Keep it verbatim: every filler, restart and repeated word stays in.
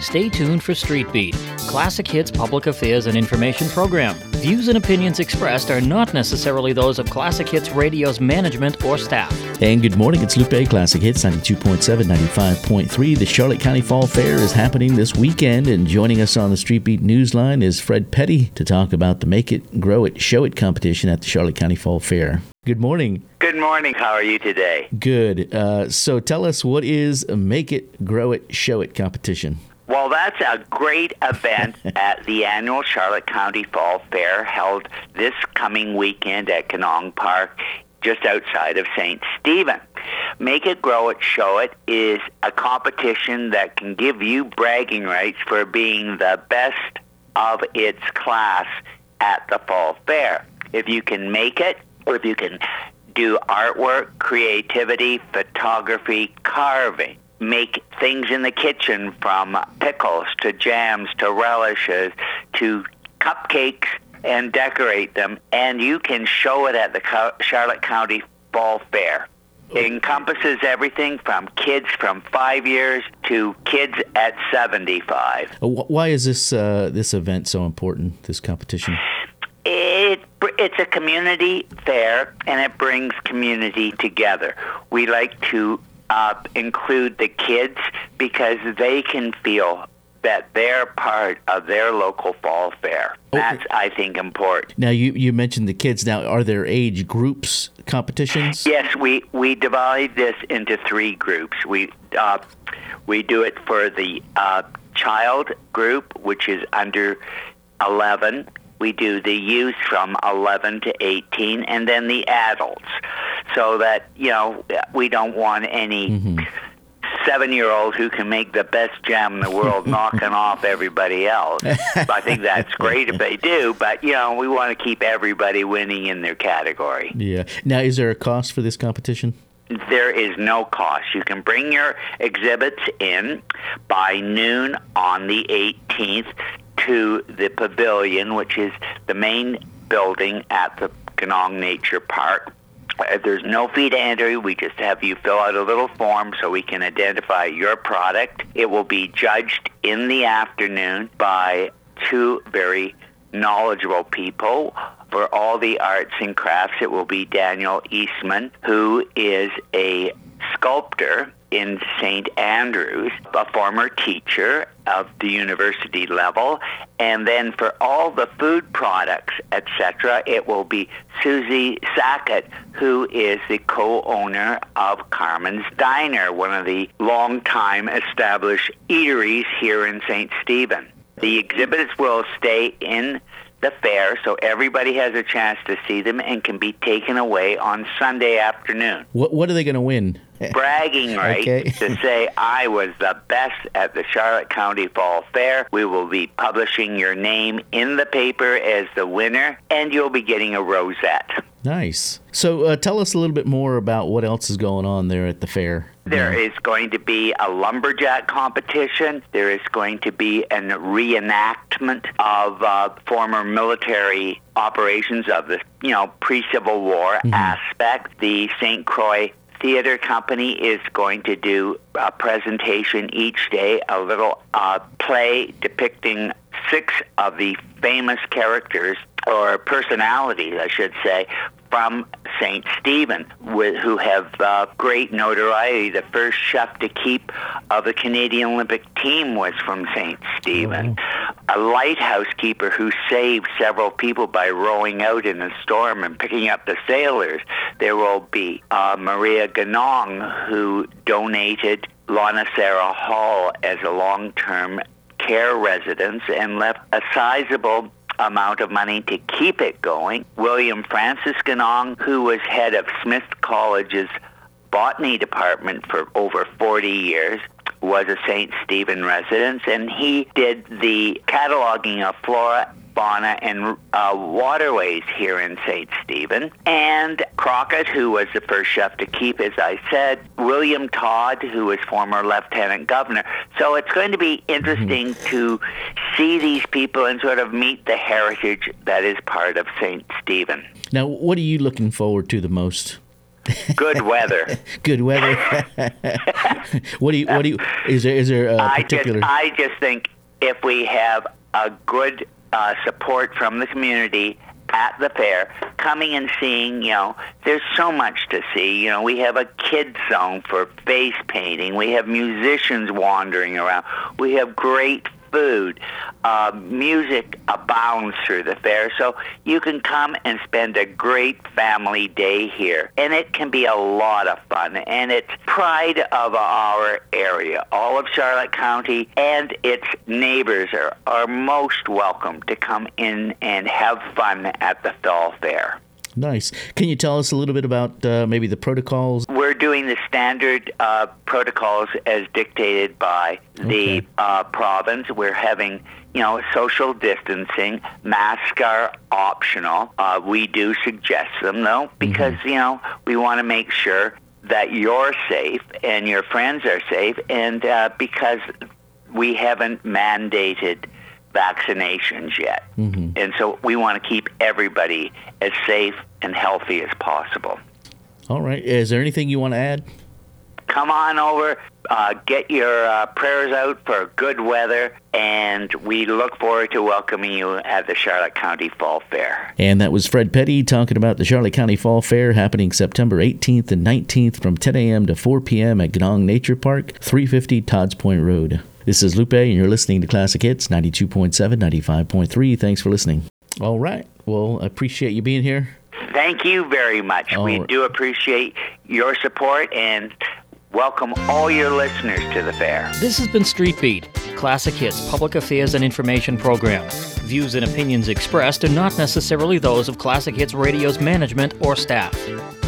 Stay tuned for Street Beat, Classic Hits public affairs and information program. Views and opinions expressed are not necessarily those of Classic Hits Radio's management or staff. And good morning, it's Lupe, Classic Hits ninety-two point seven, ninety-five point three. The Charlotte County Fall Fair is happening this weekend, and joining us on the Street Beat Newsline is Fred Petty to talk about the Make It, Grow It, Show It competition at the Charlotte County Fall Fair. Good morning. Good morning. How are you today? Good. Uh, so tell us, what is a Make It, Grow It, Show It competition? Well, that's a great event at the annual Charlotte County Fall Fair held this coming weekend at Kenong Park, just outside of Saint Stephen. Make It, Grow It, Show It is a competition that can give you bragging rights for being the best of its class at the Fall Fair. If you can make it, or if you can do artwork, creativity, photography, carving, make things in the kitchen from pickles to jams to relishes to cupcakes and decorate them, and you can show it at the Charlotte County Fall Fair. It encompasses everything from kids from five years to kids at seventy-five. Why is this uh, this event so important, this competition? It It's a community fair, and it brings community together. We like to uh, include the kids because they can feel that they're part of their local fall fair. That's, I think, important. Now, you, you mentioned the kids. Now, are there age groups competitions? Yes, we, we divide this into three groups. We uh, we do it for the uh, child group, which is under eleven. We do the youth from eleven to eighteen, and then the adults, so that, you know, we don't want any mm-hmm. seven-year-old who can make the best jam in the world knocking off everybody else. I think that's great if they do, but, you know, we want to keep everybody winning in their category. Yeah. Now, is there a cost for this competition? There is no cost. You can bring your exhibits in by noon on the eighteenth to the pavilion, which is the main building at the Kenong Nature Park. There's no fee to enter. We just have you fill out a little form so we can identify your product. It will be judged in the afternoon by two very knowledgeable people. For all the arts and crafts, it will be Daniel Eastman, who is a sculptor in Saint Andrews, a former teacher of the university level. And then for all the food products, et cetera, it will be Susie Sackett, who is the co-owner of Carmen's Diner, one of the long-time established eateries here in Saint Stephen. The exhibits will stay in the fair, so everybody has a chance to see them and can be taken away on Sunday afternoon. What What are they going to win? Bragging rights okay. to say, I was the best at the Charlotte County Fall Fair. We will be publishing your name in the paper as the winner, and you'll be getting a rosette. Nice. So uh, tell us a little bit more about what else is going on there at the fair. There is going to be a lumberjack competition. There is going to be a reenactment of uh, former military operations of the, you know, pre-Civil War mm-hmm. aspect. The Saint Croix Theater Company is going to do a presentation each day, a little uh, play depicting six of the famous characters, or personalities, I should say, from Saint Stephen, with, who have uh, great notoriety. The first chef to keep of the Canadian Olympic team was from Saint Stephen. Mm-hmm. A lighthouse keeper who saved several people by rowing out in a storm and picking up the sailors. There will be uh, Maria Ganong, who donated Lonacera Hall as a long-term care residence and left a sizable amount of money to keep it going. William Francis Ganong, who was head of Smith College's botany department for over forty years, was a Saint Stephen resident, and he did the cataloging of flora, fauna, and uh, waterways here in Saint Stephen. And Crockett, who was the first chef to keep, as I said, William Todd, who was former lieutenant governor. So it's going to be interesting mm-hmm. to see these people and sort of meet the heritage that is part of Saint Stephen. Now, what are you looking forward to the most? good weather. Good weather. What do you? What do you? Is there? Is there a I particular? just, I just think if we have a good uh, support from the community at the fair, coming and seeing, you know, there's so much to see. You know, we have a kids zone for face painting. We have musicians wandering around. We have great food. Uh, music abounds through the fair, so you can come and spend a great family day here. And it can be a lot of fun, and it's pride of our area. All of Charlotte County and its neighbors are, are most welcome to come in and have fun at the Fall Fair. Nice. Can you tell us a little bit about uh, maybe the protocols? We're doing the standard uh, protocols as dictated by the Okay. uh, province. We're having, you know, social distancing. Masks are optional. Uh, we do suggest them, though, because, you know, we want to make sure that you're safe and your friends are safe, and uh, because we haven't mandated vaccinations yet. Mm-hmm. And so we want to keep everybody as safe and healthy as possible. All right. Is there anything you want to add? Come on over, uh, get your uh, prayers out for good weather, and we look forward to welcoming you at the Charlotte County Fall Fair. And that was Fred Petty talking about the Charlotte County Fall Fair happening September eighteenth and nineteenth from ten a.m. to four p.m. at Gnong Nature Park, three fifty Todds Point Road. This is Lupe, and you're listening to Classic Hits, ninety-two point seven, ninety-five point three. Thanks for listening. All right. Well, I appreciate you being here. Thank you very much. All we right. do appreciate your support and welcome all your listeners to the fair. This has been Street Beat, Classic Hits public affairs and information program. Views and opinions expressed are not necessarily those of Classic Hits Radio's management or staff.